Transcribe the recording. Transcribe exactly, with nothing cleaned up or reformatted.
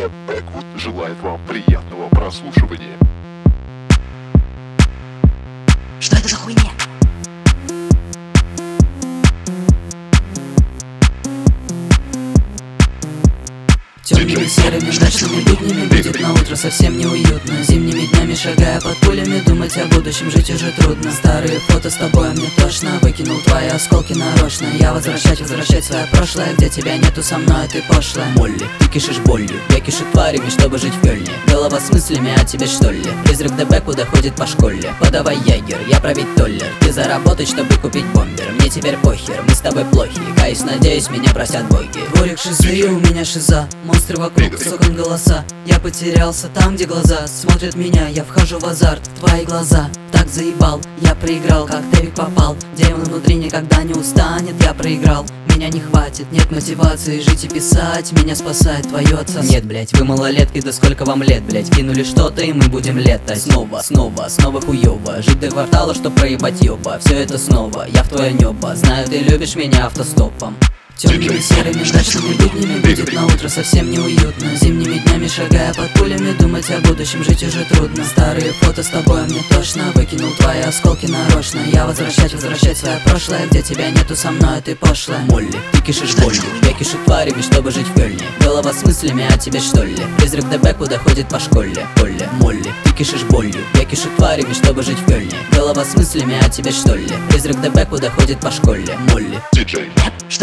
диджей Бэквуд желает вам приятного прослушивания. Что это за хуйня? Темными серыми мрачными буднями будет на утро совсем неуютно. Зимними днями шагая под пулями, думать о будущем жить уже трудно. Старые фото с тобой мне тошно, выкинул твои осколки нарочно. Я возвращать, возвращать свое прошлое, где тебя нету, со мной ты пошлая. Молли, ты кишишь болью, я кишу тварями, чтобы жить в Кёльне. Голова с мыслями о тебе что ли? Призрак ДБ куда ходит по школе. Подавай ягер, я пробить толлер. Ты заработать, чтобы купить бомбер. Мне теперь похер, мы с тобой плохи. Каюсь, надеюсь, меня простят боги. Дворик шизы, у меня шиза. Монстры вокруг, соком голоса. Я потерялся там, где глаза смотрят меня, я вхожу в азарт. Твои глаза так заебал, я проиграл, как Дэвик попал. Демон внутри никогда не устанет, я проиграл. Меня не хватит, нет мотивации жить и писать. Меня спасает твое отца. Нет, блять, вы малолетки, да сколько вам лет, блять. Кинули что-то и мы будем летать. Снова, снова, снова хуёво. Жить до квартала, чтоб проебать ёба. Все это снова, я в твое небо. Знаю, ты любишь меня автостопом. Темными серыми мрачными буднями будет на утро совсем неуютно. Зимними днями шагая под пулями, думать о будущем жить уже трудно. Старые фото с тобой мне тошно, выкинул твои осколки нарочно. Я возвращать, возвращать свое прошлое, где тебя нету, со мной ты пошлая. Молли, ты кишишь болью, я кишу тварями, чтобы жить в Кёльне. Голова с мыслями о тебе что ли? Призрак ДБ куда ходит по школе. Коля, Молли, ты кишишь болью, я кишу тварями, чтобы жить в Кёльне. Голова с мыслями о тебе что ли? Призрак ДБ куда ходит по школе. Молли, диджей